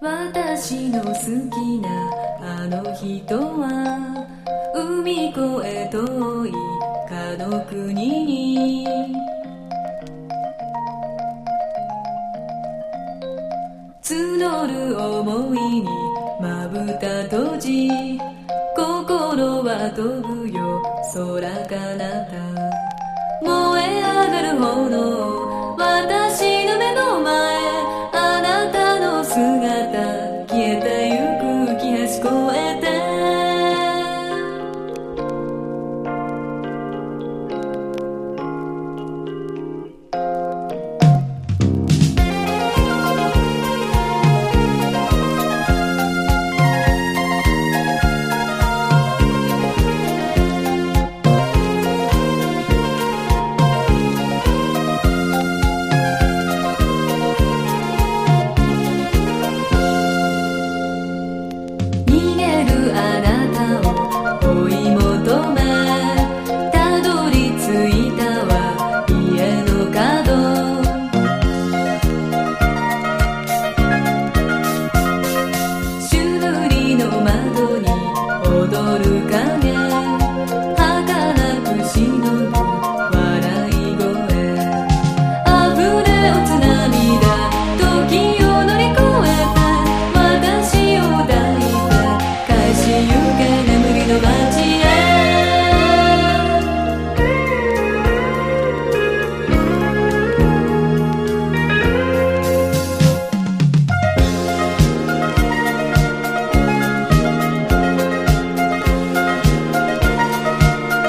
私の好きなあの人は海越え遠いかの国に募る想いにまぶた閉じ心は飛ぶよ空彼方燃え上がる炎私の目の前あなたの姿